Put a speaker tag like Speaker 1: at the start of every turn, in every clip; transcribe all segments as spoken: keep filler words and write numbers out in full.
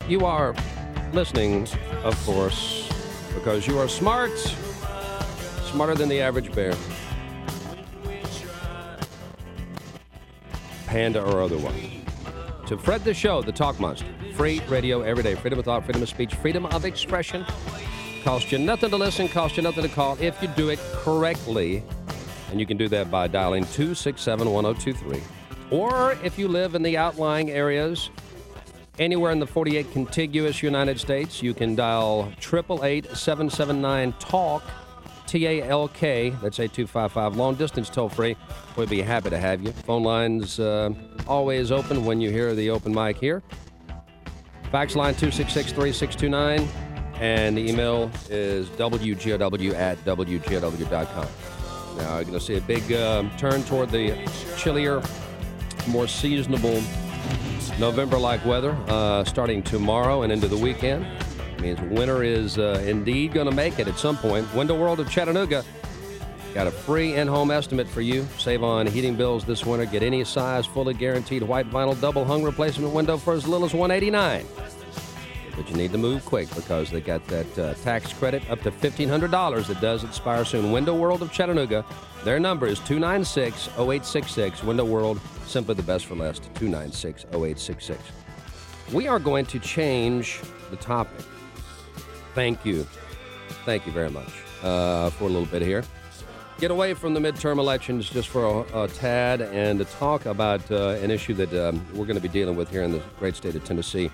Speaker 1: You are listening, of course, because you are smart, smarter than the average bear. Panda or otherwise. To Fred the Show, the Talk Monster. Free radio every day. Freedom of thought, freedom of speech, freedom of expression. Costs you nothing to listen, costs you nothing to call if you do it correctly. And you can do that by dialing two six seven, one oh two three. Or if you live in the outlying areas, anywhere in the forty-eight contiguous United States, you can dial eight eight eight, seven seven nine, TALK, T A L K. That's eight two five five. Long distance toll free. We'd be happy to have you. Phone lines uh, always open when you hear the open mic here. Fax line two six six, three six two nine. And the email is W G O W at W G O W dot com. Now, you're going to see a big uh, turn toward the chillier, more seasonable November-like weather uh, starting tomorrow and into the weekend. It means winter is uh, indeed going to make it at some point. Window World of Chattanooga got a free in-home estimate for you. Save on heating bills this winter. Get any size, fully guaranteed white vinyl double hung replacement window for as little as one hundred eighty-nine dollars. But you need to move quick because they got that uh, tax credit up to fifteen hundred dollars that does expire soon. Window World of Chattanooga. Their number is two nine six, oh eight six six. Window World, simply the best for less, two nine six, oh eight six six. We are going to change the topic. Thank you. Thank you very much uh, for a little bit here. Get away from the midterm elections just for a, a tad and to talk about uh, an issue that um, we're going to be dealing with here in the great state of Tennessee.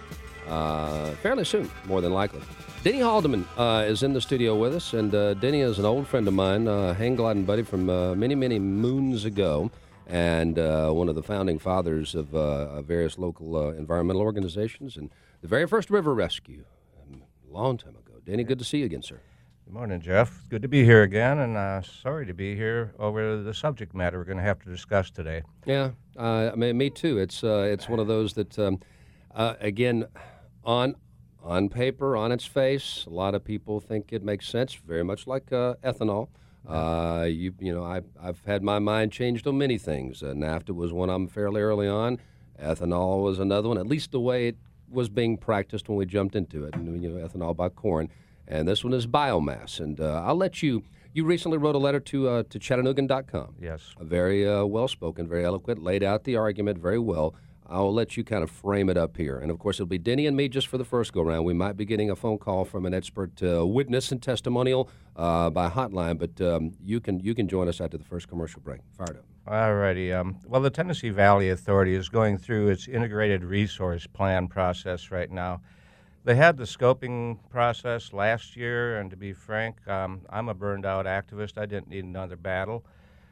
Speaker 1: Uh, fairly soon, more than likely. Denny Haldeman uh, is in the studio with us, and uh, Denny is an old friend of mine, uh, hang gliding buddy from uh, many, many moons ago, and uh, one of the founding fathers of uh, various local uh, environmental organizations, and the very first river rescue, um, a long time ago. Denny, good to see you again, sir.
Speaker 2: Good morning, Jeff. Good to be here again, and uh, sorry to be here over the subject matter we're going to have to discuss today.
Speaker 1: Yeah, uh, I mean, me too. It's uh, it's one of those that, um, uh, again, on on paper, on its face, a lot of people think it makes sense, very much like uh, ethanol. Uh, you you know, I, I've had my mind changed on many things. Uh, NAFTA was one of them fairly early on. Ethanol was another one, at least the way it was being practiced when we jumped into it. And, you know, ethanol by corn. And this one is biomass. And uh, I'll let you, you recently wrote a letter to uh, to Chattanoogan dot com.
Speaker 2: Yes.
Speaker 1: A very uh, well-spoken, very eloquent, laid out the argument very well. I'll let you kind of frame it up here. And, of course, it'll be Denny and me just for the first go-round. We might be getting a phone call from an expert uh, witness and testimonial uh, by hotline, but um, you can you can join us after the first commercial break. Fired up.
Speaker 2: All righty. Um, well, the Tennessee Valley Authority is going through its integrated resource plan process right now. They had the scoping process last year, and to be frank, um, I'm a burned-out activist. I didn't need another battle.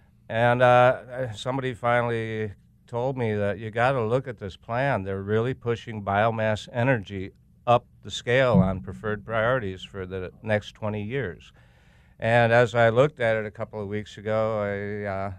Speaker 2: And uh, somebody finally told me that you got to look at this plan. They're really pushing biomass energy up the scale on preferred priorities for the next twenty years. And as I looked at it a couple of weeks ago, I, uh,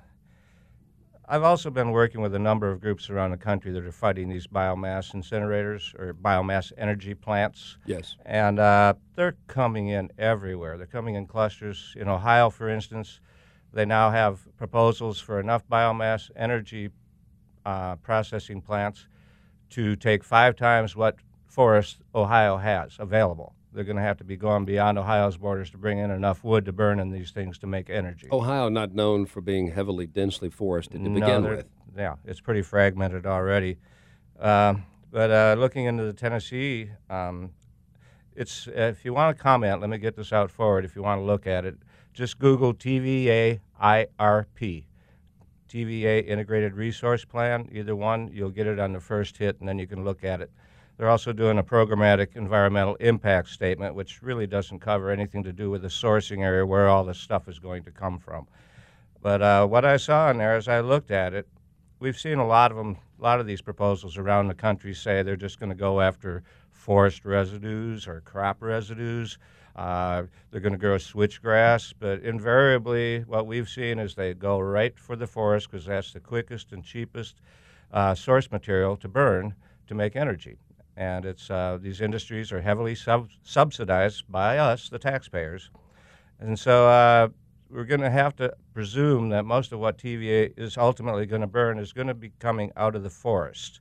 Speaker 2: I've also been working with a number of groups around the country that are fighting these biomass incinerators or biomass energy plants.
Speaker 1: Yes.
Speaker 2: And uh, they're coming in everywhere. They're coming in clusters. In Ohio, for instance, they now have proposals for enough biomass energy Uh, processing plants to take five times what forest Ohio has available. They're going to have to be going beyond Ohio's borders to bring in enough wood to burn in these things to make energy.
Speaker 1: Ohio not known for being heavily, densely forested to
Speaker 2: no,
Speaker 1: begin with.
Speaker 2: Yeah, it's pretty fragmented already. Um, but uh, looking into the Tennessee, um, it's uh, if you want to comment, let me get this out forward. If you want to look at it, just Google T V A I R P. T V A Integrated Resource Plan, either one, you'll get it on the first hit, and then you can look at it. They're also doing a programmatic environmental impact statement, which really doesn't cover anything to do with the sourcing area where all this stuff is going to come from. But uh, what I saw in there as I looked at it, we've seen a lot of them, a lot of these proposals around the country say they're just going to go after forest residues or crop residues. Uh, they're going to grow switchgrass, but invariably what we've seen is they go right for the forest because that's the quickest and cheapest uh, source material to burn to make energy. And it's uh, these industries are heavily sub- subsidized by us, the taxpayers. And so uh, we're going to have to presume that most of what T V A is ultimately going to burn is going to be coming out of the forest.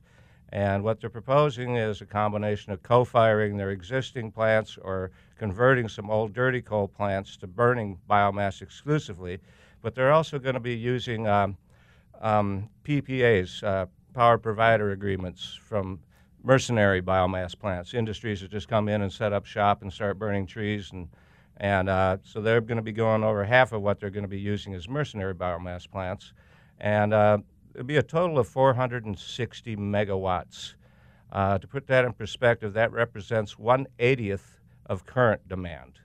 Speaker 2: And what they're proposing is a combination of co-firing their existing plants or converting some old dirty coal plants to burning biomass exclusively. But they're also going to be using um, um, P P As, uh, power provider agreements, from mercenary biomass plants, industries that just come in and set up shop and start burning trees. And, and uh, so they're going to be going over half of what they're going to be using as mercenary biomass plants. And uh, it'll be a total of four hundred sixty megawatts. Uh, to put that in perspective, that represents one eightieth of current demand.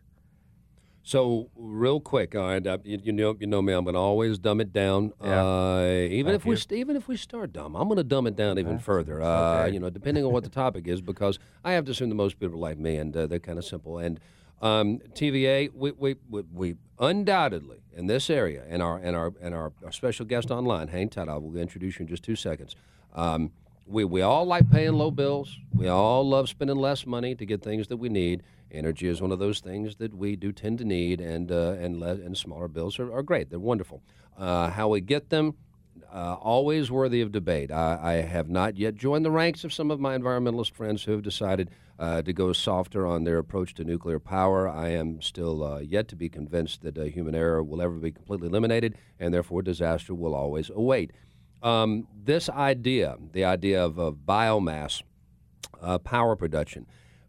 Speaker 1: So, real quick, all right, uh, you, you know, you know me. I'm going to always dumb it down.
Speaker 2: Yeah.
Speaker 1: Uh, even
Speaker 2: Thank
Speaker 1: if we,
Speaker 2: you.
Speaker 1: st- even if we start dumb, I'm going to dumb it down even
Speaker 2: That's-
Speaker 1: further.
Speaker 2: that's
Speaker 1: Uh,
Speaker 2: okay.
Speaker 1: You know, depending on what the topic is, because I have to assume that most people are like me, and uh, they're kind of simple. And um, T V A, we, we, we, we undoubtedly in this area, and our and our and our, our special guest online, Hang tight, I will introduce you in just two seconds. Um, we we all like paying low bills. We all love spending less money to get things that we need. Energy is one of those things that we do tend to need, and uh, and le- and smaller bills are, are great. They're wonderful. Uh, how we get them, uh, always worthy of debate. I, I have not yet joined the ranks of some of my environmentalist friends who have decided uh, to go softer on their approach to nuclear power. I am still uh, yet to be convinced that uh, human error will ever be completely eliminated, and therefore disaster will always await. Um, this idea, the idea of, of biomass uh, power production,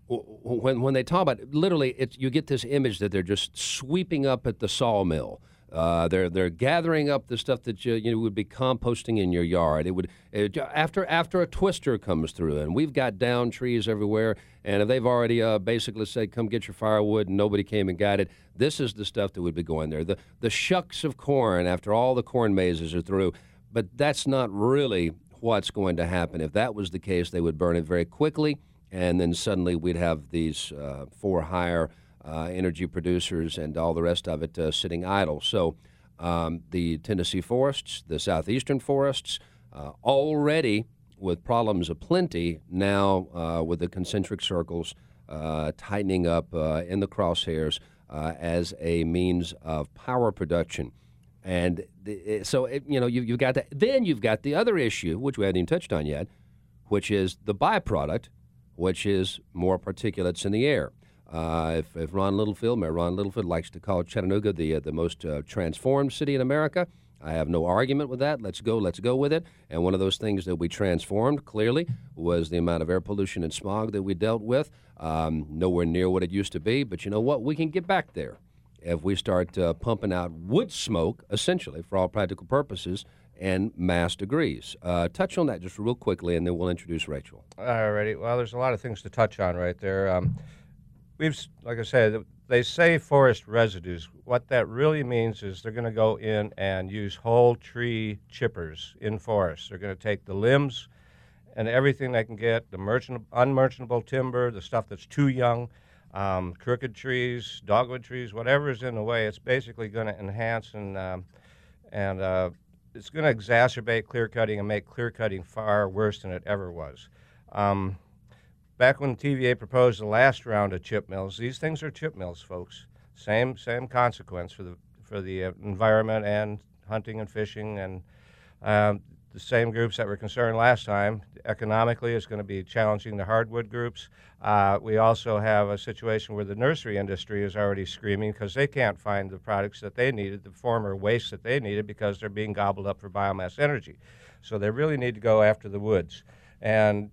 Speaker 1: when when they talk about it, literally, it's, you get this image that they're just sweeping up at the sawmill. Uh, they're they're gathering up the stuff that you, you know, would be composting in your yard. It would it, after after a twister comes through, and we've got down trees everywhere. And if they've already uh, basically said, "Come get your firewood," and nobody came and got it, this is the stuff that would be going there. The the shucks of corn after all the corn mazes are through. But that's not really what's going to happen. If that was the case, they would burn it very quickly, and then suddenly we'd have these uh, for hire uh, energy producers and all the rest of it uh, sitting idle. So um, the Tennessee forests, the southeastern forests, uh, already with problems aplenty, now uh, with the concentric circles uh, tightening up uh, in the crosshairs uh, as a means of power production. And the, so, it, you know, you, you've got that. Then you've got the other issue, which we haven't even touched on yet, which is the byproduct, which is more particulates in the air. Uh, if, if Ron Littlefield, Mayor Ron Littlefield, likes to call Chattanooga the uh, the most uh, transformed city in America, I have no argument with that. Let's go, let's go with it. And one of those things that we transformed, clearly, was the amount of air pollution and smog that we dealt with. Um, nowhere near what it used to be, but you know what? We can get back there if we start uh, pumping out wood smoke, essentially, for all practical purposes, and mass degrees. Uh, touch on that just real quickly, and then we'll introduce Rachel.
Speaker 2: All righty. Well, there's a lot of things to touch on right there. Um, we've, like I said, they say forest residues. What that really means is they're going to go in and use whole tree chippers in forests. They're going to take the limbs and everything they can get, the merchant, unmerchantable timber, the stuff that's too young, um, crooked trees, dogwood trees, whatever is in the way. It's basically going to enhance and um, and uh, it's going to exacerbate clear cutting and make clear cutting far worse than it ever was. Um, back when T V A proposed the last round of chip mills, these things are chip mills, folks. Same same consequence for the for the uh, environment and hunting and fishing, and um, the same groups that were concerned last time. Economically, it's going to be challenging the hardwood groups. Uh, we also have a situation where the nursery industry is already screaming because they can't find the products that they needed, the former waste that they needed, because they're being gobbled up for biomass energy. So they really need to go after the woods. And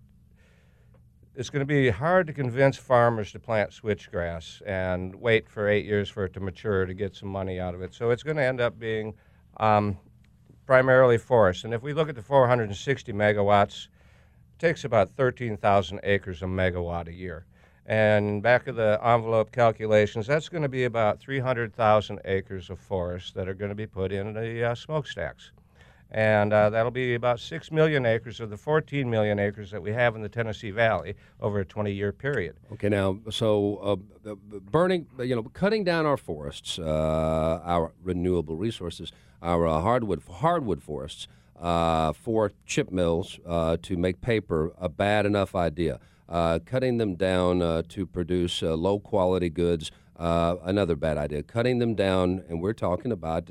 Speaker 2: it's going to be hard to convince farmers to plant switchgrass and wait for eight years for it to mature to get some money out of it. So it's going to end up being um, primarily forest. And if we look at the four hundred sixty megawatts, it takes about thirteen thousand acres a megawatt a year. And back of the envelope calculations, that's going to be about three hundred thousand acres of forest that are going to be put in the uh, smokestacks. And uh, that'll be about six million acres of the fourteen million acres that we have in the Tennessee Valley over a twenty-year period. Okay,
Speaker 1: now, so uh, burning, you know, cutting down our forests, uh, our renewable resources, our uh, hardwood hardwood forests uh, for chip mills uh, to make paper, a bad enough idea. Uh, cutting them down uh, to produce uh, low-quality goods, uh, another bad idea. Cutting them down, and we're talking about, uh,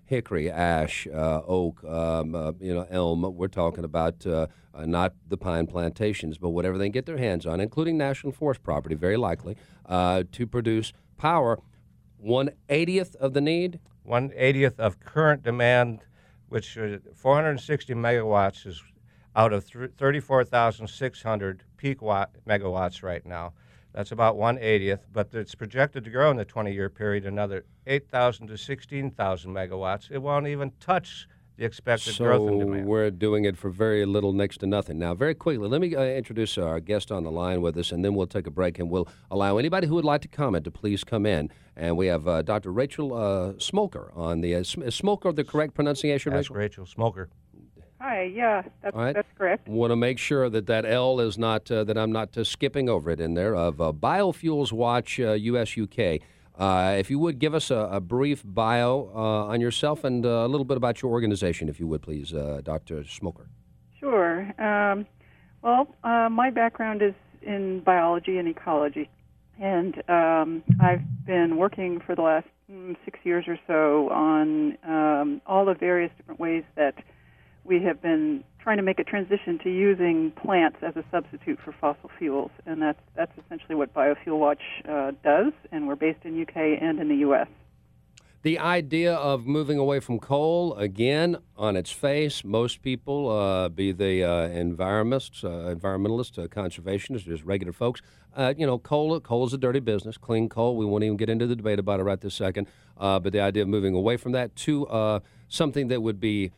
Speaker 1: hickory, ash, uh, oak, um, uh, you know, elm. We're talking about uh, uh, not the pine plantations, but whatever they can get their hands on, including national forest property, very likely, uh, to produce power. One eightieth of the need.
Speaker 2: One eightieth of current demand, which uh, four hundred sixty megawatts is out of thirty-four thousand six hundred peak watt megawatts right now. That's about one eightieth, but it's projected to grow in the twenty-year period another eight thousand to sixteen thousand megawatts. It won't even touch the expected
Speaker 1: so
Speaker 2: growth in demand.
Speaker 1: We're doing it for very little, next to nothing. Now, very quickly, let me uh, introduce our guest on the line with us, and then we'll take a break, and we'll allow anybody who would like to comment to please come in. And we have uh, Doctor Rachel uh, Smolker on the, uh, is Smolker the correct pronunciation,
Speaker 2: Ask
Speaker 1: Rachel?
Speaker 2: Rachel Smolker.
Speaker 3: Hi, yeah, that's,
Speaker 1: All right.
Speaker 3: that's correct.
Speaker 1: Want to make sure that that L is not, uh, that I'm not uh, skipping over it in there, of uh, Biofuels Watch uh, U S U K. Uh, if you would give us a, a brief bio uh, on yourself and uh, a little bit about your organization, if you would, please, uh, Doctor Smolker.
Speaker 3: Sure. Um, well, uh, my background is in biology and ecology, and um, I've been working for the last mm, six years or so on um, all the various different ways that we have been trying to make a transition to using plants as a substitute for fossil fuels, and that's that's essentially what Biofuel Watch uh, does, and we're based in U K and in the U S.
Speaker 1: The idea of moving away from coal, again, on its face, most people, uh, be they uh, environmentalists, uh, environmentalists, uh, conservationists, just regular folks, uh, you know, coal coal is a dirty business. Clean coal, we won't even get into the debate about it right this second. Uh, but the idea of moving away from that to uh, something that would be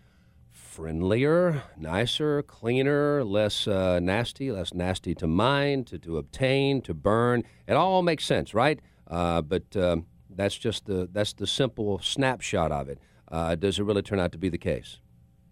Speaker 1: friendlier, nicer, cleaner, less uh, nasty, less nasty to mine, to, to obtain, to burn. It all makes sense, right? Uh, but um, that's just the that's the simple snapshot of it. Uh, does it really turn out to be the case?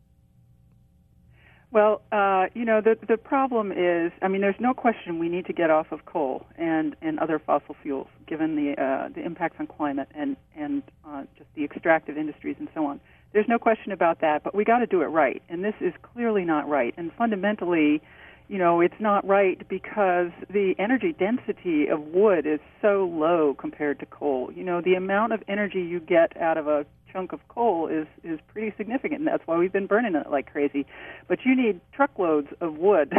Speaker 3: Well, uh, you know, the the problem is, I mean, there's no question we need to get off of coal and, and other fossil fuels, given the uh, the impacts on climate and and uh, just the extractive industries and so on. There's no question about that, but we got to do it right, and this is clearly not right. And fundamentally, you know, it's not right because the energy density of wood is so low compared to coal. You know, the amount of energy you get out of a chunk of coal is is pretty significant, and that's why we've been burning it like crazy. But you need truckloads of wood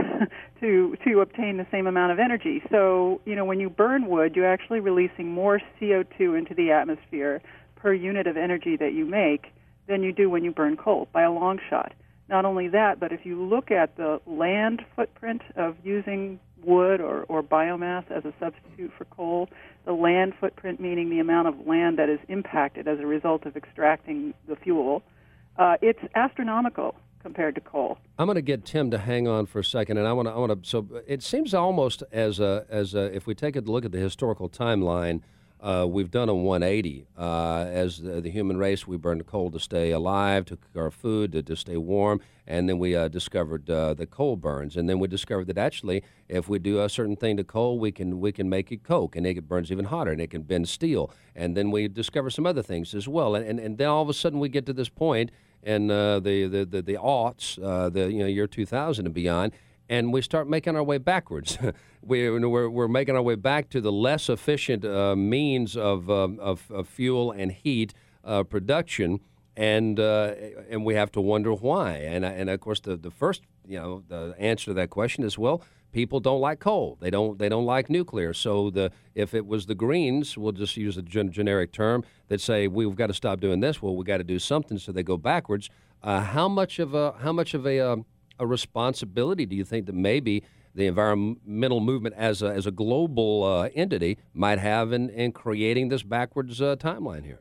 Speaker 3: to to obtain the same amount of energy. So, you know, when you burn wood, you're actually releasing more C O two into the atmosphere per unit of energy that you make than you do when you burn coal, by a long shot. Not only that, but if you look at the land footprint of using wood or, or biomass as a substitute for coal, the land footprint, meaning the amount of land that is impacted as a result of extracting the fuel, uh, it's astronomical compared to coal.
Speaker 1: I'm going to get Tim to hang on for a second, and I want to. I want to. So it seems almost as a as a, if we take a look at the historical timeline. Uh, we've done a one eighty. Uh, as the, the human race, we burned coal to stay alive, to cook our food, to, to stay warm, and then we uh, discovered uh, the coal burns. And then we discovered that actually, if we do a certain thing to coal, we can we can make it coke, and it burns even hotter, and it can bend steel. And then we discover some other things as well. And, and, and then all of a sudden we get to this point in uh, the, the, the, the aughts, uh, the you know year two thousand and beyond, and we start making our way backwards. we're, we're, we're making our way back to the less efficient uh, means of, um, of, of fuel and heat uh, production, and uh, and we have to wonder why. And and of course, the, the first you know the answer to that question is, well, people don't like coal. They don't they don't like nuclear. So the if it was the Greens, we'll just use a gen- generic term that say we've got to stop doing this. Well, we got to do something, so they go backwards. Uh, how much of a how much of a um, a responsibility do you think that maybe the environmental movement as a, as a global uh, entity might have in, in creating this backwards uh, timeline here?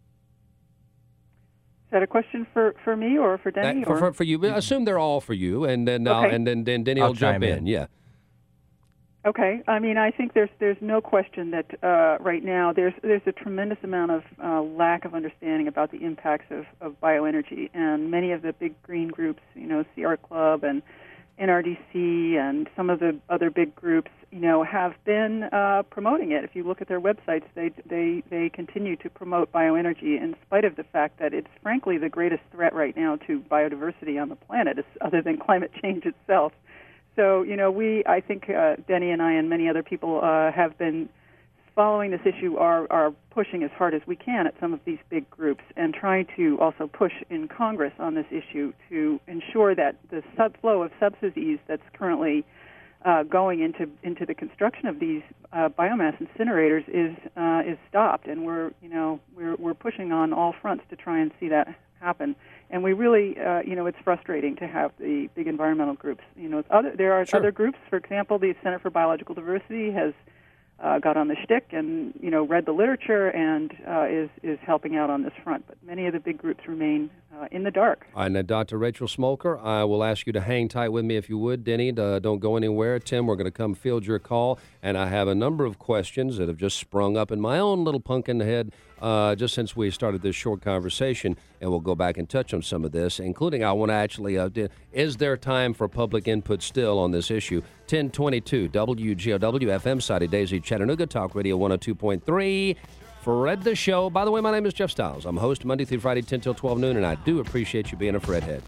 Speaker 3: Is that a question for, for me or for Denny?
Speaker 1: That, for,
Speaker 3: or?
Speaker 1: for, for you. I assume they're all for you, and then uh,
Speaker 3: Okay.
Speaker 1: and then, then Denny
Speaker 2: I'll
Speaker 1: will jump
Speaker 2: chime in.
Speaker 1: in. Yeah.
Speaker 3: Okay. I mean, I think there's there's no question that uh, right now there's there's a tremendous amount of uh, lack of understanding about the impacts of, of bioenergy, and many of the big green groups, you know, Sierra Club and N R D C and some of the other big groups, you know, have been uh, promoting it. If you look at their websites, they they they continue to promote bioenergy in spite of the fact that it's frankly the greatest threat right now to biodiversity on the planet, other than climate change itself. So, you know, we, I think uh, Denny and I and many other people uh, have been following this issue are, are pushing as hard as we can at some of these big groups and trying to also push in Congress on this issue to ensure that the sub flow of subsidies that's currently uh, going into into the construction of these uh, biomass incinerators is uh, is stopped. And we're you know we're we're pushing on all fronts to try and see that happen. And we really uh, you know it's frustrating to have the big environmental groups. You know, other there are
Speaker 1: Sure.
Speaker 3: other groups. For example, the Center for Biological Diversity has Uh, got on the shtick and you know read the literature and uh, is is helping out on this front. But many of the big groups remain uh, in the dark.
Speaker 1: And uh, Doctor Rachel Smolker, I will ask you to hang tight with me if you would. Denny, uh, don't go anywhere. Tim, we're going to come field your call, and I have a number of questions that have just sprung up in my own little pumpkin head uh, just since we started this short conversation, and we'll go back and touch on some of this, including I want to actually, uh, is there time for public input still on this issue? ten twenty-two W G O W F M, Side Daisy, Chattanooga, Talk Radio one oh two point three. Fred the Show. By the way, my name is Jeff Stiles. I'm host Monday through Friday, ten till twelve noon, and I do appreciate you being a Fred head.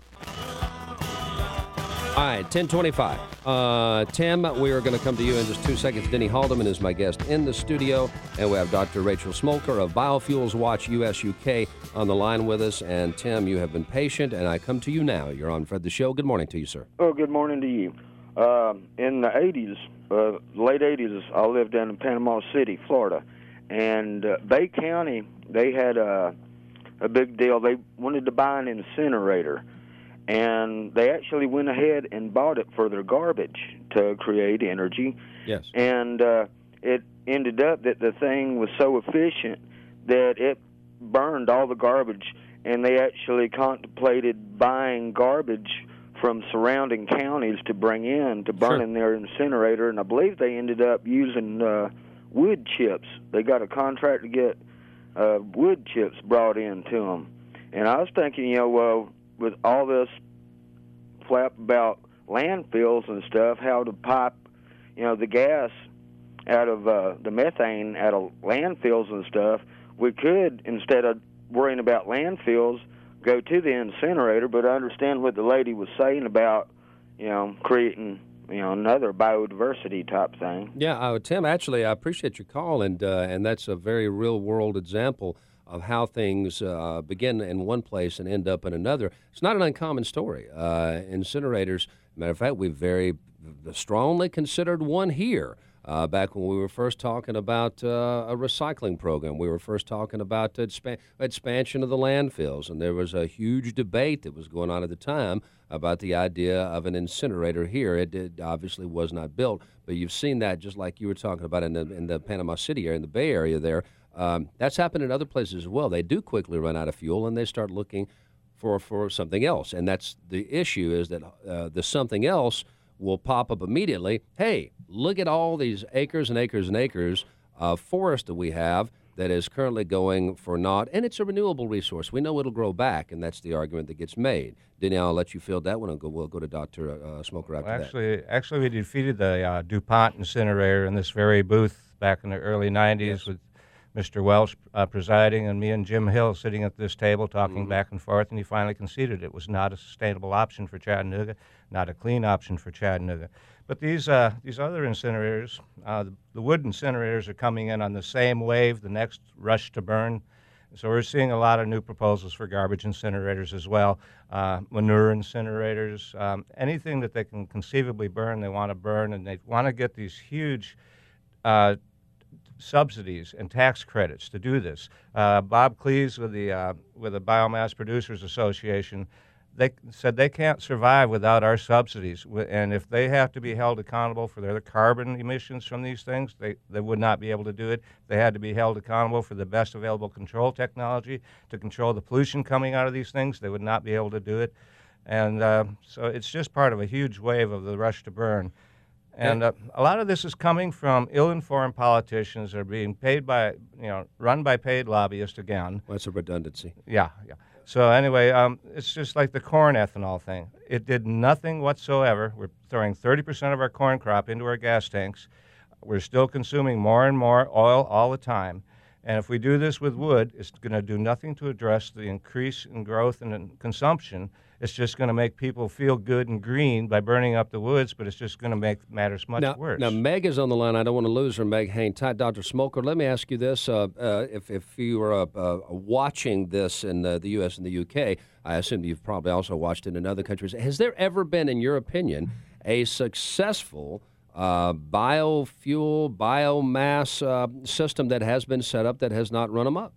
Speaker 1: All right, ten twenty-five. Uh, Tim, we are going to come to you in just two seconds. Denny Haldeman is my guest in the studio, and we have Doctor Rachel Smolker of Biofuels Watch U S U K on the line with us. And Tim, you have been patient, and I come to you now. You're on Fred the Show. Good morning to you, sir.
Speaker 4: Oh, good morning to you. Uh, in the eighties, uh, late eighties, I lived down in Panama City, Florida, and uh, Bay County, they had a, a big deal. They wanted to buy an incinerator, and they actually went ahead and bought it for their garbage to create energy.
Speaker 1: Yes.
Speaker 4: And uh, it ended up that the thing was so efficient that it burned all the garbage, and they actually contemplated buying garbage from surrounding counties to bring in to burn
Speaker 1: Sure.
Speaker 4: in their incinerator, and I believe they ended up using uh, wood chips. They got a contract to get uh, wood chips brought in to them. And I was thinking, you know, well, with all this flap about landfills and stuff, how to pipe, you know, the gas out of uh, the methane out of landfills and stuff, we could, instead of worrying about landfills, go to the incinerator. But I understand what the lady was saying about, you know, creating, you know, another biodiversity type thing.
Speaker 1: Yeah, uh, Tim, actually, I appreciate your call, and uh, and that's a very real-world example of how things uh, begin in one place and end up in another. It's not an uncommon story. Uh, incinerators, matter of fact, we very strongly considered one here. Uh, back when we were first talking about uh, a recycling program, we were first talking about expan- expansion of the landfills, and there was a huge debate that was going on at the time about the idea of an incinerator here. It, it obviously was not built, but you've seen that just like you were talking about in the, in the Panama City area, in the Bay Area there. Um, that's happened in other places as well. They do quickly run out of fuel, and they start looking for, for something else, and that's the issue is that uh, the something else will pop up immediately. Hey, look at all these acres and acres and acres of forest that we have that is currently going for naught, and it's a renewable resource. We know it'll grow back, and that's the argument that gets made. Denny, I'll let you field that one, and go, we'll go to Doctor Uh, Smolker after
Speaker 2: Well,
Speaker 1: that.
Speaker 2: actually, actually, we defeated the uh, DuPont incinerator in this very booth back in the early nineties
Speaker 1: Yes.
Speaker 2: with Mister Welch uh, presiding and me and Jim Hill sitting at this table talking
Speaker 1: Mm-hmm.
Speaker 2: back and forth, and he finally conceded it was not a sustainable option for Chattanooga, not a clean option for Chattanooga. But these uh, these other incinerators, uh, the, the wood incinerators are coming in on the same wave, the next rush to burn. So we're seeing a lot of new proposals for garbage incinerators as well, uh, manure incinerators, um, anything that they can conceivably burn, they want to burn, and they want to get these huge uh, subsidies and tax credits to do this. Uh, Bob Cleese with the uh, with the Biomass Producers Association, they said they can't survive without our subsidies, and if they have to be held accountable for their carbon emissions from these things, they, they would not be able to do it. They had to be held accountable for the best available control technology to control the pollution coming out of these things. They would not be able to do it. And uh, so it's just part of a huge wave of the rush to burn. And uh, a lot of this is coming from ill-informed politicians that are being paid by, you know, run by paid lobbyists again.
Speaker 1: Well, that's a redundancy.
Speaker 2: Yeah, yeah. So anyway, um, it's just like the corn ethanol thing. It did nothing whatsoever. We're throwing thirty percent of our corn crop into our gas tanks. We're still consuming more and more oil all the time. And if we do this with wood, it's going to do nothing to address the increase in growth and in consumption. It's just going to make people feel good and green by burning up the woods, but it's just going to make matters much
Speaker 1: now,
Speaker 2: worse.
Speaker 1: Now, Meg is on the line. I don't want to lose her. Meg, hang tight. Doctor Smolker, let me ask you this. Uh, uh, if, if you were uh, uh, watching this in uh, the U S and the U K, I assume you've probably also watched it in other countries. Has there ever been, in your opinion, a successful uh, biofuel, biomass uh, system that has been set up that has not run amok?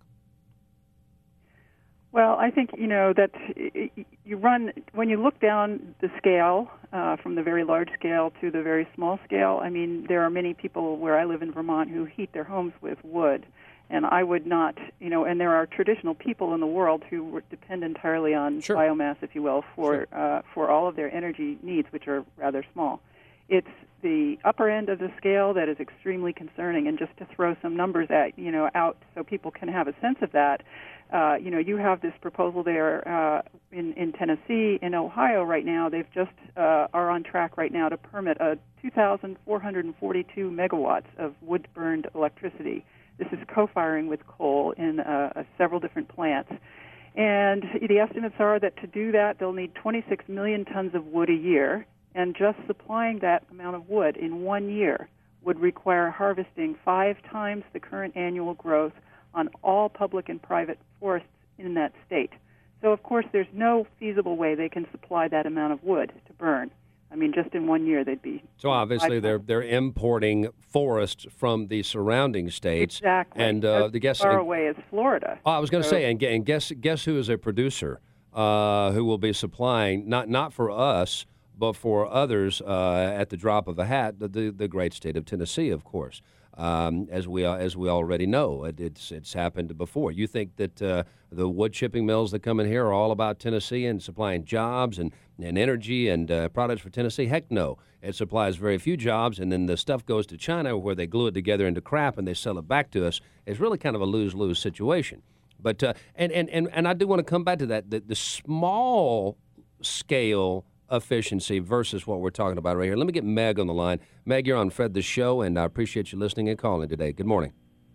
Speaker 3: Well, I think, you know, that you run, when you look down the scale, uh, from the very large scale to the very small scale, I mean, there are many people where I live in Vermont who heat their homes with wood. And I would not, you know, and there are traditional people in the world who depend entirely on
Speaker 1: sure.
Speaker 3: biomass, if you will, for
Speaker 1: sure.
Speaker 3: uh, for all of their energy needs, which are rather small. It's the upper end of the scale that is extremely concerning. And just to throw some numbers at, you know, out so people can have a sense of that, uh, you know, you have this proposal there uh, in, in Tennessee, in Ohio right now. They've just uh, are on track right now to permit a two thousand four hundred forty-two megawatts of wood-burned electricity. This is co-firing with coal in uh, uh, several different plants. And the estimates are that to do that, they'll need twenty-six million tons of wood a year, and just supplying that amount of wood in one year would require harvesting five times the current annual growth on all public and private forests in that state. So, of course, there's no feasible way they can supply that amount of wood to burn. I mean, just in one year, they'd be...
Speaker 1: So obviously they're they're importing forests from the surrounding states.
Speaker 3: Exactly.
Speaker 1: And uh,
Speaker 3: as
Speaker 1: the guess
Speaker 3: far away as Florida.
Speaker 1: Oh, I was going to
Speaker 3: so,
Speaker 1: say, and, and guess guess who is a producer uh, who will be supplying not not for us, but for others uh, at the drop of a hat, the, the the great state of Tennessee, of course. Um, as we uh, as we already know, it, it's it's happened before. You think that uh, the wood chipping mills that come in here are all about Tennessee and supplying jobs and, and energy and uh, products for Tennessee? Heck no. It supplies very few jobs, and then the stuff goes to China where they glue it together into crap and they sell it back to us. It's really kind of a lose-lose situation. But uh, and, and, and, and I do want to come back to that. The, the small scale efficiency versus what we're talking about right here. Let me get Meg on the line. Meg, you're on Fred the Show, and I appreciate you listening and calling today. Good morning.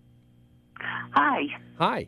Speaker 5: Hi.
Speaker 1: Hi.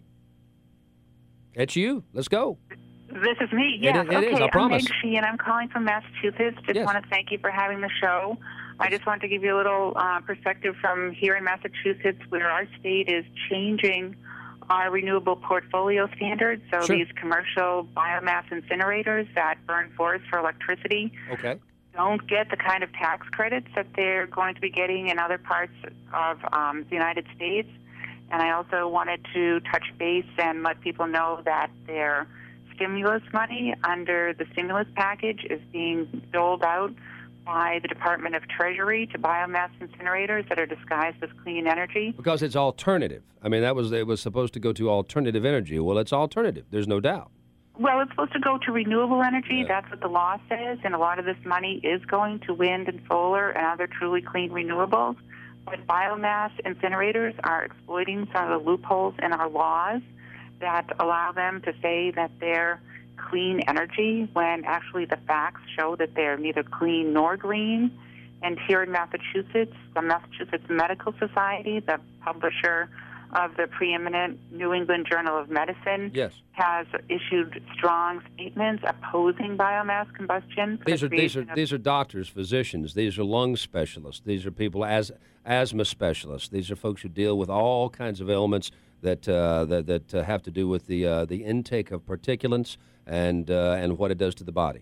Speaker 1: It's you. Let's go.
Speaker 5: This is me. Yes.
Speaker 1: It, it
Speaker 5: okay.
Speaker 1: is, I promise.
Speaker 5: I'm Meg Sheehan. I'm calling from Massachusetts. Just
Speaker 1: yes.
Speaker 5: want to thank you for having the show. I just want to give you a little uh, perspective from here in Massachusetts, where our state is changing our renewable portfolio standards. So
Speaker 1: sure.
Speaker 5: these commercial biomass incinerators that burn forests for electricity
Speaker 1: okay.
Speaker 5: don't get the kind of tax credits that they're going to be getting in other parts of um, the United States. And I also wanted to touch base and let people know that their stimulus money under the stimulus package is being doled out by the Department of Treasury to biomass incinerators that are disguised as clean energy.
Speaker 1: Because it's alternative. I mean, that was it was supposed to go to alternative energy. Well, it's alternative. There's no doubt.
Speaker 5: Well, it's supposed to go to renewable energy.
Speaker 1: Yeah.
Speaker 5: That's what the law says, and a lot of this money is going to wind and solar and other truly clean renewables. But biomass incinerators are exploiting some of the loopholes in our laws that allow them to say that they're clean energy when actually the facts show that they're neither clean nor green. And here in Massachusetts, the Massachusetts Medical Society, the publisher of the preeminent New England Journal of Medicine,
Speaker 1: yes.
Speaker 5: has issued strong statements opposing biomass combustion.
Speaker 1: These are these are these are doctors, physicians. These are lung specialists. These are people as asthma specialists. These are folks who deal with all kinds of ailments that uh, that that uh, have to do with the uh, the intake of particulates and uh, and what it does to the body.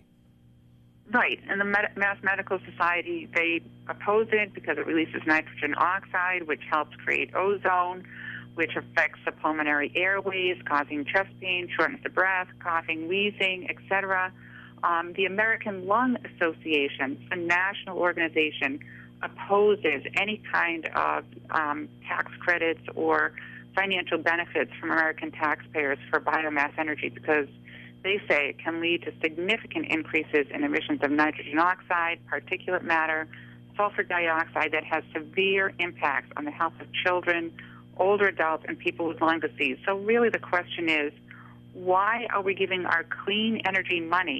Speaker 5: Right, and the Med- Mass Medical Society, they oppose it because it releases nitrogen oxide, which helps create ozone, which affects the pulmonary airways, causing chest pain, shortness of breath, coughing, wheezing, et cetera. Um, the American Lung Association, a national organization, opposes any kind of um, tax credits or financial benefits from American taxpayers for biomass energy because they say it can lead to significant increases in emissions of nitrogen oxide, particulate matter, sulfur dioxide that has severe impacts on the health of children, older adults, and people with lung disease. So really the question is, why are we giving our clean energy money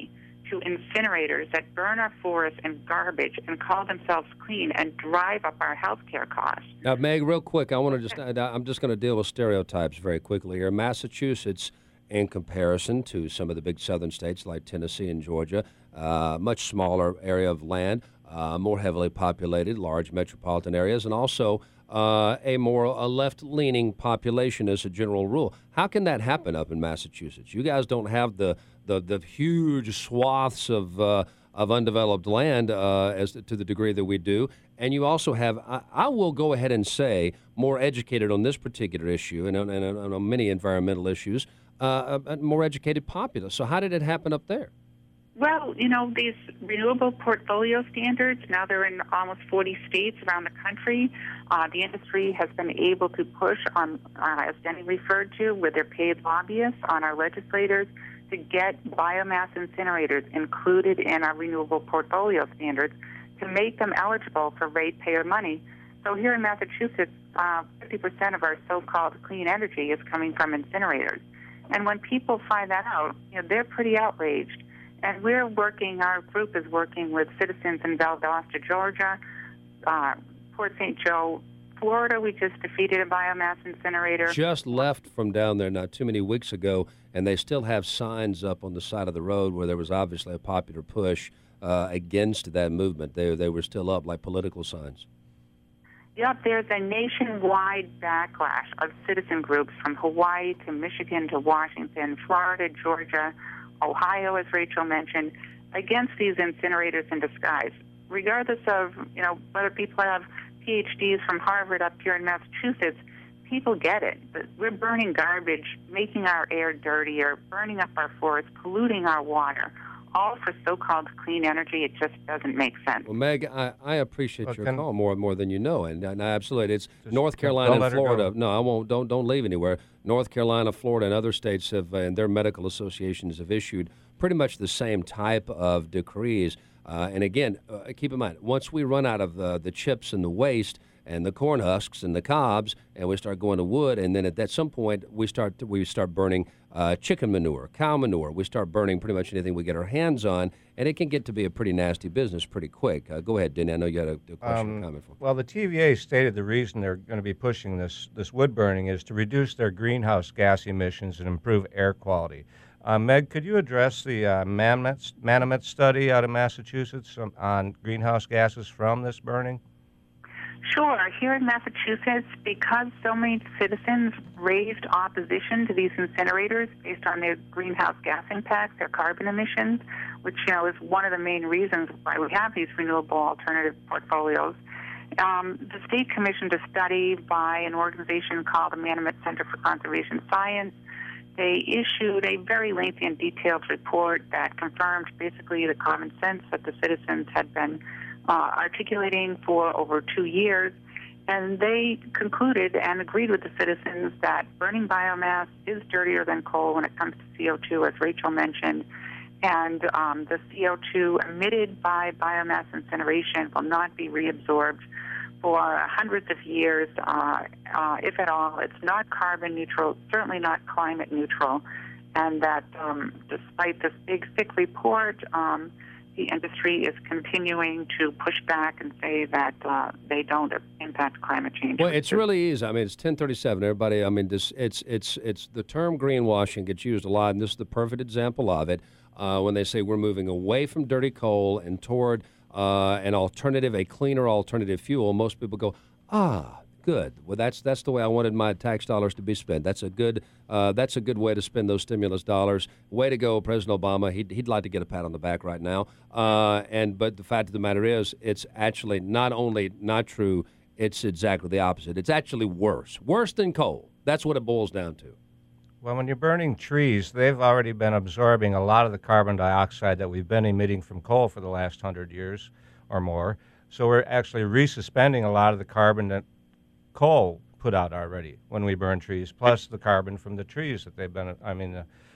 Speaker 5: to incinerators that burn our forests and garbage and call themselves clean and drive up our health care costs.
Speaker 1: Now, Meg, real quick, I want to just, I'm just going to deal with stereotypes very quickly here. Massachusetts, in comparison to some of the big southern states like Tennessee and Georgia, uh, much smaller area of land, uh, more heavily populated, large metropolitan areas, and also uh, a more a left-leaning population as a general rule. How can that happen up in Massachusetts? You guys don't have the the, the huge swaths of uh, of undeveloped land uh, as to, to the degree that we do, and you also have, I, I will go ahead and say, more educated on this particular issue and on, and on, on many environmental issues, uh, a, a more educated populace. So how did it happen up there?
Speaker 5: Well, you know, these renewable portfolio standards, now they're in almost forty states around the country. Uh, the industry has been able to push on, uh, as Denny referred to, with their paid lobbyists, on our legislators to get biomass incinerators included in our renewable portfolio standards to make them eligible for ratepayer money. So here in Massachusetts, uh, fifty percent of our so-called clean energy is coming from incinerators. And when people find that out, you know, they're pretty outraged. And we're working, our group is working with citizens in Valdosta, Georgia, uh, Port Saint Joe, Florida. We just defeated a biomass incinerator.
Speaker 1: Just left from down there not too many weeks ago, and they still have signs up on the side of the road where there was obviously a popular push uh, against that movement. They, they were still up like political signs.
Speaker 5: Yep, there's a nationwide backlash of citizen groups from Hawaii to Michigan to Washington, Florida, Georgia, Ohio, as Rachel mentioned, against these incinerators in disguise. Regardless of, you know, whether people have P H Ds from Harvard up here in Massachusetts, people get it. But we're burning garbage, making our air dirtier, burning up our forests, polluting our water, all for so-called clean energy. It just doesn't make sense.
Speaker 1: Well, Meg, I, I appreciate
Speaker 2: well,
Speaker 1: your
Speaker 2: can,
Speaker 1: call more more than you know, and, and I absolutely, it's
Speaker 2: just
Speaker 1: North Carolina and Florida.
Speaker 2: Go.
Speaker 1: No, I won't. Don't don't leave anywhere. North Carolina, Florida, and other states have, uh, and their medical associations have issued pretty much the same type of decrees. Uh, and again, uh, keep in mind, once we run out of uh, the chips and the waste and the corn husks and the cobs, and we start going to wood, and then at that some point we start we start burning uh, chicken manure, cow manure. We start burning pretty much anything we get our hands on, and it can get to be a pretty nasty business pretty quick. Uh, go ahead, Denny. I know you had a, a question
Speaker 2: um,
Speaker 1: or comment for me.
Speaker 2: Well, the T V A stated the reason they're going to be pushing this this wood burning is to reduce their greenhouse gas emissions and improve air quality. Uh, Meg, could you address the uh, Manomet, Manomet study out of Massachusetts on, on greenhouse gases from this burning?
Speaker 5: Sure. Here in Massachusetts, because so many citizens raised opposition to these incinerators based on their greenhouse gas impacts, their carbon emissions, which, you know, is one of the main reasons why we have these renewable alternative portfolios, um, the state commissioned a study by an organization called the Manomet Center for Conservation Science. They issued a very lengthy and detailed report that confirmed basically the common sense that the citizens had been uh, articulating for over two years. And they concluded and agreed with the citizens that burning biomass is dirtier than coal when it comes to C O two, as Rachel mentioned. And um, the C O two emitted by biomass incineration will not be reabsorbed for hundreds of years, uh, uh, if at all. It's not carbon neutral, certainly not climate neutral, and that um, despite this big, thick report, um, the industry is continuing to push back and say that uh, they don't impact climate change.
Speaker 1: Well, it's really easy. I mean, it's ten thirty-seven. Everybody, I mean, this it's it's it's the term greenwashing gets used a lot, and this is the perfect example of it. Uh, when they say we're moving away from dirty coal and toward Uh, an alternative, a cleaner alternative fuel, most people go, ah, good. Well, that's that's the way I wanted my tax dollars to be spent. That's a good uh, that's a good way to spend those stimulus dollars. Way to go, President Obama. He'd, he'd like to get a pat on the back right now. Uh, and but the fact of the matter is, it's actually not only not true, it's exactly the opposite. It's actually worse, worse than coal. That's what it boils down to.
Speaker 2: Well, when you're burning trees, they've already been absorbing a lot of the carbon dioxide that we've been emitting from coal for the last hundred years or more. So we're actually resuspending a lot of the carbon that coal put out already when we burn trees, plus the carbon from the trees that they've been, I mean, the,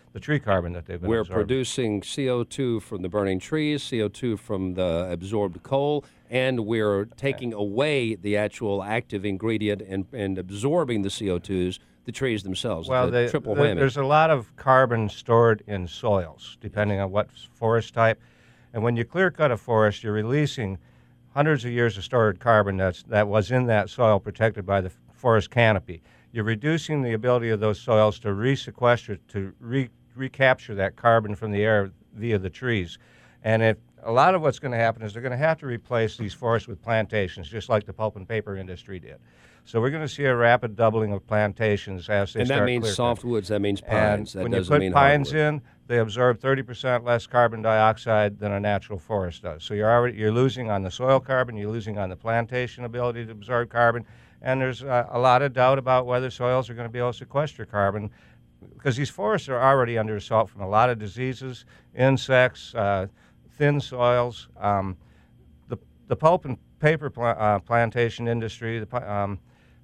Speaker 2: the tree carbon that they've been
Speaker 1: We're
Speaker 2: absorbing.
Speaker 1: producing C O two from the burning trees, C O two from the absorbed coal, and we're taking away the actual active ingredient and, and absorbing the C O twos, the trees themselves.
Speaker 2: Well,
Speaker 1: It's a
Speaker 2: they,
Speaker 1: triple
Speaker 2: the-
Speaker 1: whammy.
Speaker 2: there's a lot of carbon stored in soils, depending on what forest type. And when you clear cut a forest, you're releasing hundreds of years of stored carbon that's, that was in that soil protected by the forest canopy. You're reducing the ability of those soils to resequester, to re, recapture that carbon from the air via the trees. And if a lot of what's going to happen is they're going to have to replace these forests with plantations, just like the pulp and paper industry did. So we're going to see a rapid doubling of plantations as they
Speaker 1: and
Speaker 2: start
Speaker 1: that means
Speaker 2: clear-cutting.
Speaker 1: softwoods, that means
Speaker 2: And
Speaker 1: pines. That
Speaker 2: when you
Speaker 1: doesn't
Speaker 2: put
Speaker 1: mean
Speaker 2: pines
Speaker 1: hardwood.
Speaker 2: in, they absorb thirty percent less carbon dioxide than a natural forest does. So you're already you're losing on the soil carbon, you're losing on the plantation ability to absorb carbon, and there's uh, a lot of doubt about whether soils are going to be able to sequester carbon, because these forests are already under assault from a lot of diseases, insects, uh, thin soils. Um, the the pulp and paper pla- uh, plantation industry, the, pa- um,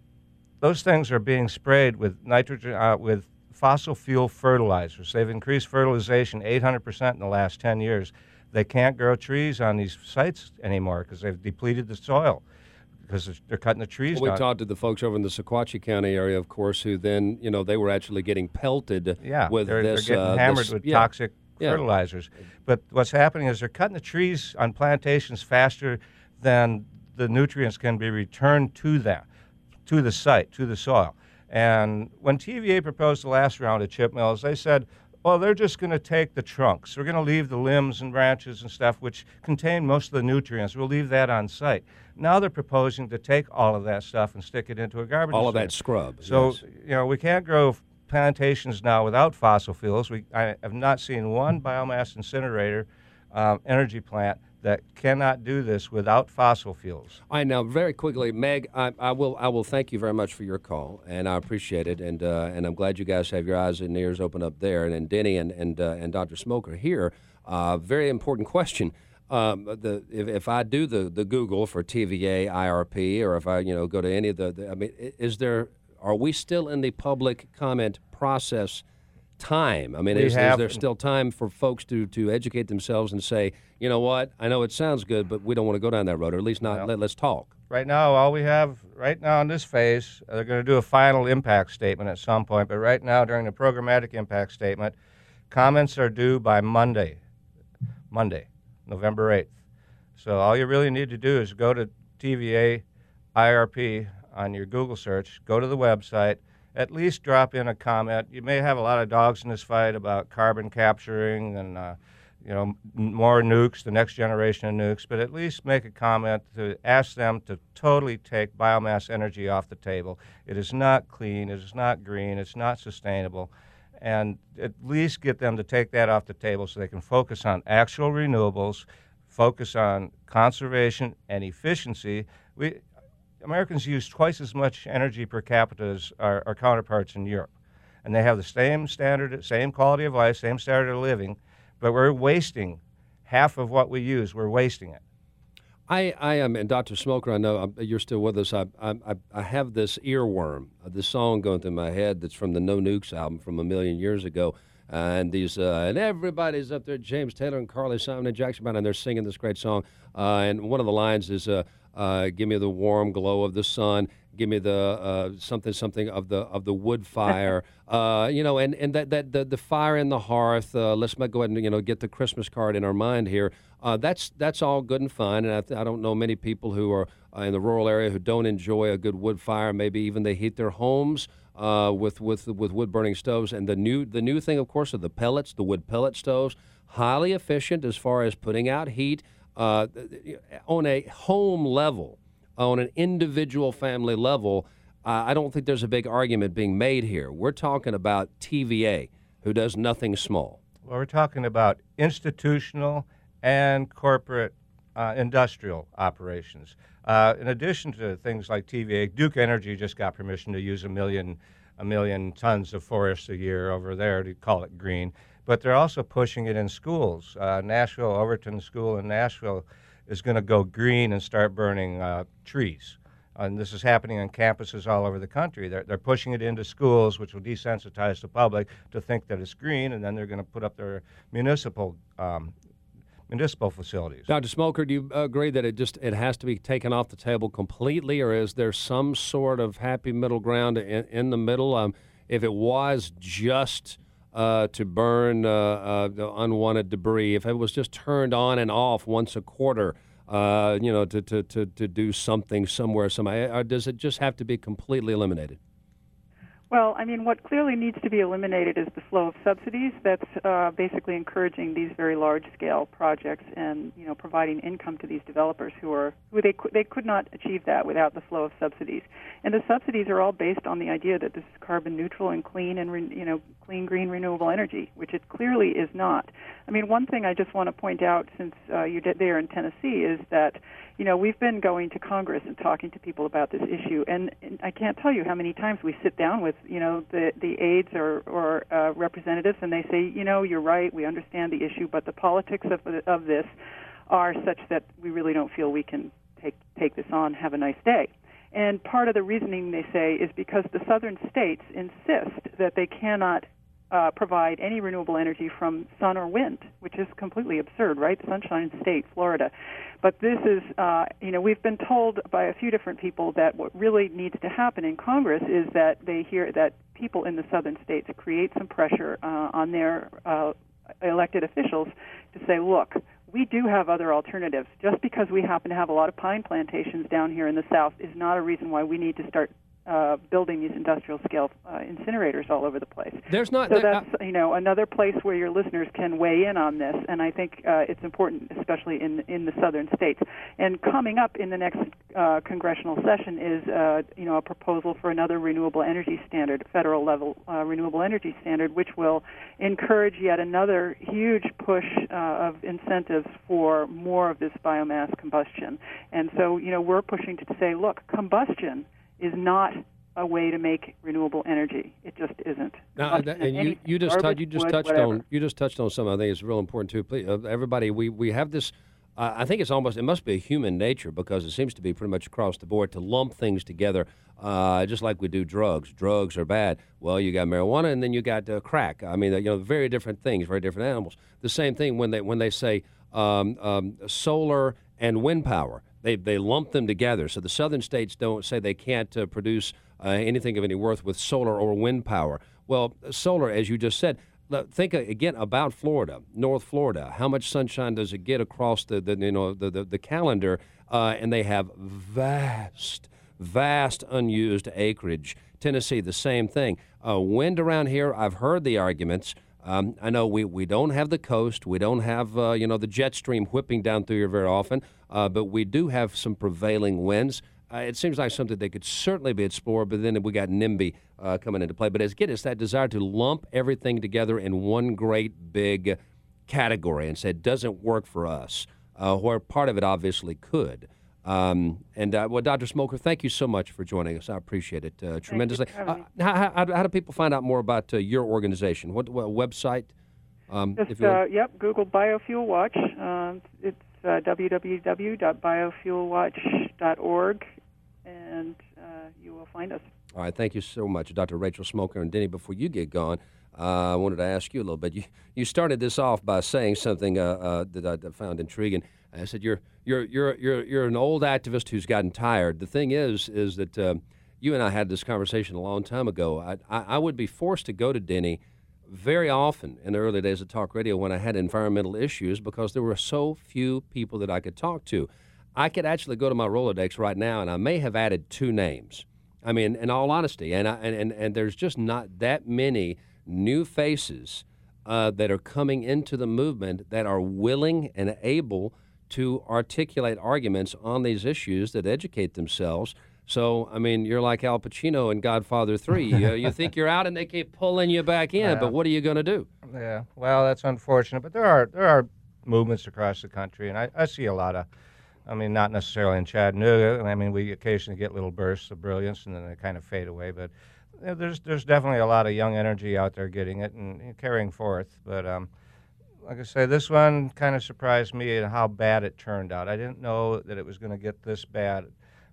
Speaker 2: those things are being sprayed with nitrogen, uh, with fossil fuel fertilizers. They've increased fertilization eight hundred percent in the last ten years. They can't grow trees on these sites anymore because they've depleted the soil, because they're cutting the trees
Speaker 1: Well, we
Speaker 2: down.
Speaker 1: talked to the folks over in the Sequatchie County area, of course, who then, you know, they were actually getting pelted
Speaker 2: Yeah,
Speaker 1: with
Speaker 2: they're,
Speaker 1: this.
Speaker 2: they're getting
Speaker 1: uh,
Speaker 2: hammered
Speaker 1: this-
Speaker 2: with
Speaker 1: yeah.
Speaker 2: toxic
Speaker 1: Yeah.
Speaker 2: fertilizers. But what's happening is they're cutting the trees on plantations faster than the nutrients can be returned to them, to the site, to the soil. And when T V A proposed the last round of chip mills, they said, well, they're just going to take the trunks. We're going to leave the limbs and branches and stuff, which contain most of the nutrients. We'll leave that on site. Now they're proposing to take all of that stuff and stick it into a garbage
Speaker 1: All of
Speaker 2: disposal.
Speaker 1: that scrub.
Speaker 2: So,
Speaker 1: yes.
Speaker 2: you know, we can't grow plantations now without fossil fuels. We, I have not seen one biomass incinerator um, energy plant that cannot do this without fossil fuels.
Speaker 1: All right, now very quickly, Meg, I, I will I will thank you very much for your call, and I appreciate it, and uh, and I'm glad you guys have your eyes and ears open up there, and, and Denny and and uh, and Doctor Smoker here. Uh, very important question. Um, the if, if I do the, the Google for T V A I R P, or if I you know go to any of the, the I mean, i- is there are we still in the public comment process time? I mean,
Speaker 2: We
Speaker 1: is, is
Speaker 2: have-
Speaker 1: there still time for folks to, to educate themselves and say, you know what, I know it sounds good, but we don't want to go down that road, or at least not.
Speaker 2: Well-
Speaker 1: Let, let's talk.
Speaker 2: Right now, all we have right now in this phase, uh, they're going to do a final impact statement at some point, but right now during the programmatic impact statement, comments are due by Monday, Monday, November eighth. So all you really need to do is go to T V A I R P on your Google search, go to the website, at least drop in a comment. You may have a lot of dogs in this fight about carbon capturing and uh, you know, m- more nukes, the next generation of nukes, but at least make a comment to ask them to totally take biomass energy off the table. It is not clean, it is not green, it's not sustainable, and at least get them to take that off the table so they can focus on actual renewables, focus on conservation and efficiency. We Americans use twice as much energy per capita as our, our counterparts in Europe, and they have the same standard, same quality of life, same standard of living, but we're wasting half of what we use. We're wasting it.
Speaker 1: I, I am, and Doctor Smoker, I know um, you're still with us. I, I, I- I have this earworm, uh, this song going through my head that's from the No Nukes album from a million years ago. Uh, and these, uh, and everybody's up there, James Taylor and Carly Simon and Jackson Brown, and they're singing this great song. Uh, and one of the lines is, uh, uh, "Give me the warm glow of the sun. Give me the uh, something, something of the of the wood fire." uh, you know, and and that that the, the fire in the hearth. Uh, let's go ahead and you know get the Christmas card in our mind here. Uh, that's that's all good and fine, and I, th- I don't know many people who are uh, in the rural area who don't enjoy a good wood fire. Maybe even they heat their homes uh, with with with wood burning stoves. And the new the new thing, of course, are the pellets, the wood pellet stoves, highly efficient as far as putting out heat uh, on a home level, on an individual family level. Uh, I don't think there's a big argument being made here. We're talking about T V A, who does nothing small.
Speaker 2: Well, we're talking about institutional and corporate uh, industrial operations. Uh, in addition to things like T V A, Duke Energy just got permission to use a million, a million tons of forests a year over there to call it green. But they're also pushing it in schools. Uh, Nashville, Overton School in Nashville is going to go green and start burning uh, trees. and this is happening on campuses all over the country. They're, they're pushing it into schools, which will desensitize the public to think that it's green, and then they're going to put up their municipal um, municipal facilities.
Speaker 1: Doctor Smoker, do you agree that it just it has to be taken off the table completely, or is there some sort of happy middle ground in, in the middle? Um, if it was just uh, to burn uh, uh, the unwanted debris, if it was just turned on and off once a quarter, uh, you know, to, to, to, to do something somewhere, somewhere, or does it just have to be completely eliminated?
Speaker 3: Well, I mean, what clearly needs to be eliminated is the flow of subsidies. That's uh, basically encouraging these very large-scale projects and, you know, providing income to these developers who are who they could they could not achieve that without the flow of subsidies. And the subsidies are all based on the idea that this is carbon neutral and clean and re, you know clean, green, renewable energy, which it clearly is not. I mean, one thing I just want to point out, since uh, you're there in Tennessee, is that, you know, we've been going to Congress and talking to people about this issue, and, and I can't tell you how many times we sit down with, you know, the, the aides or, or uh, representatives, and they say, you know, you're right, we understand the issue, but the politics of, of this are such that we really don't feel we can take, take this on, have a nice day. And part of the reasoning, they say, is because the southern states insist that they cannot Uh, provide any renewable energy from sun or wind, which is completely absurd, right? Sunshine State, Florida. But this is, uh, you know, we've been told by a few different people that what really needs to happen in Congress is that they hear that people in the southern states create some pressure uh, on their uh, elected officials to say, look, we do have other alternatives. Just because we happen to have a lot of pine plantations down here in the south is not a reason why we need to start Uh, building these industrial-scale uh, incinerators all over the place.
Speaker 1: There's not.
Speaker 3: So
Speaker 1: there,
Speaker 3: that's you know another place where your listeners can weigh in on this, and I think uh, it's important, especially in in the southern states. And coming up in the next uh, congressional session is uh, you know a proposal for another renewable energy standard, federal level uh, renewable energy standard, which will encourage yet another huge push uh, of incentives for more of this biomass combustion. And so you know we're pushing to say, look, combustion is not a way to make renewable energy. It just isn't.
Speaker 1: Now, that, and you, you just
Speaker 3: garbage,
Speaker 1: touched you just
Speaker 3: wood,
Speaker 1: touched
Speaker 3: whatever.
Speaker 1: on you just touched on something I think is real important too. Please, uh, everybody, we we have this. Uh, I think it's almost it must be human nature, because it seems to be pretty much across the board to lump things together, uh, just like we do drugs. Drugs are bad. Well, you got marijuana, and then you got uh, crack. I mean, you know, very different things, very different animals. The same thing when they when they say um, um, solar and wind power. They they lump them together. So the southern states don't say they can't uh, produce uh, anything of any worth with solar or wind power. Well, solar, as you just said, think again about Florida, North Florida. How much sunshine does it get across the, the you know the the, the calendar? Uh, and they have vast, vast unused acreage. Tennessee, the same thing. Uh, wind around here, I've heard the arguments. Um, I know we, we don't have the coast. We don't have, uh, you know, the jet stream whipping down through here very often, uh, but we do have some prevailing winds. Uh, it seems like something that could certainly be explored, but then we got NIMBY uh, coming into play. But as again, it's that desire to lump everything together in one great big category and say it doesn't work for us, uh, where part of it obviously could. Um, and, uh, well, Doctor Smoker, thank you so much for joining us. I appreciate it uh, tremendously. Uh, how, how, how do people find out more about uh, your organization? What, what website? Um,
Speaker 3: Just,
Speaker 1: if you
Speaker 3: uh, yep, Google Biofuel Watch. Uh, it's uh, w w w dot biofuel watch dot org, and uh, you will find us.
Speaker 1: All right, thank you so much, Doctor Rachel Smoker. And Denny, before you get gone, uh, I wanted to ask you a little bit. You, you started this off by saying something uh, uh, that I that found intriguing. I said you're you're you're you're you're an old activist who's gotten tired. The thing is, is that uh, you and I had this conversation a long time ago. I, I I would be forced to go to Denny very often in the early days of talk radio when I had environmental issues because there were so few people that I could talk to. I could actually go to my Rolodex right now, and I may have added two names. I mean, in all honesty, and I, and, and and there's just not that many new faces uh, that are coming into the movement that are willing and able to articulate arguments on these issues that educate themselves. So, I mean, you're like Al Pacino in Godfather three. You, you think you're out and they keep pulling you back in,
Speaker 2: Yeah.
Speaker 1: but what are you going to do?
Speaker 2: Yeah, well, that's unfortunate, but there are there are movements across the country, and I, I see a lot of, I mean, not necessarily in Chattanooga. I mean, we occasionally get little bursts of brilliance, and then they kind of fade away, but you know, there's there's definitely a lot of young energy out there getting it and, and carrying forth, but um, like I say, this one kind of surprised me at how bad it turned out. I didn't know that it was going to get this bad.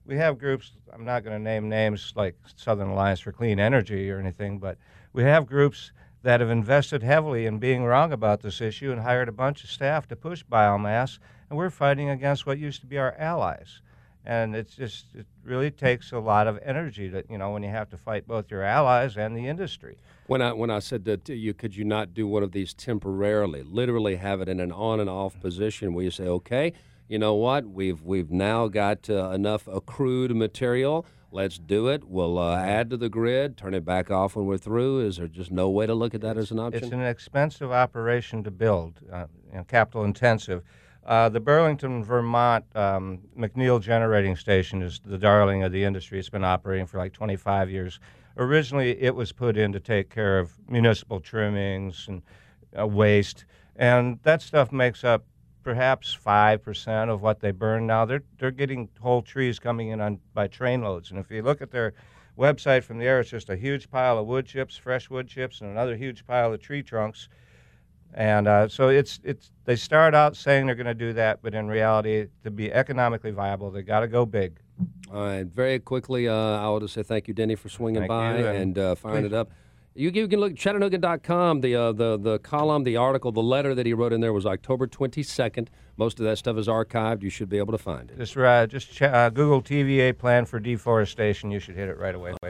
Speaker 2: we have groups, I'm not going to name names like Southern Alliance for Clean Energy or anything, but we have groups that have invested heavily in being wrong about this issue and hired a bunch of staff to push biomass, and we're fighting against what used to be our allies. And it's just, it really takes a lot of energy that, you know, when you have to fight both your allies and the industry.
Speaker 1: When I when I said that to you, could you not do one of these temporarily, literally have it in an on and off position where you say, okay, you know what, we've we've now got uh, enough accrued material, let's do it, we'll uh, add to the grid, turn it back off when we're through? Is there just no way to look at that as an option?
Speaker 2: It's an expensive operation to build, uh, you know, capital intensive. Uh, the Burlington, Vermont um, McNeil Generating Station is the darling of the industry. It's been operating for like twenty-five years. Originally, it was put in to take care of municipal trimmings and uh, waste, and that stuff makes up perhaps five percent of what they burn now. They're, they're getting whole trees coming in on by train loads, and if you look at their website from the air, it's just a huge pile of wood chips, fresh wood chips, and another huge pile of tree trunks. And uh, so it's it's they start out saying they're going to do that, but in reality, to be economically viable, they got to go big.
Speaker 1: All right, very quickly, uh, I want to say thank you, Denny, for swinging
Speaker 2: Thank
Speaker 1: by
Speaker 2: you,
Speaker 1: and,
Speaker 2: and
Speaker 1: uh, firing
Speaker 2: please.
Speaker 1: it up. You, you can look at Chattanooga dot com. The, uh, the, the column, the article, the letter that he wrote in there was October twenty-second. Most of that stuff is archived. You should be able to find it.
Speaker 2: Just uh, just ch- uh, Google T V A plan for deforestation. You should hit it right away.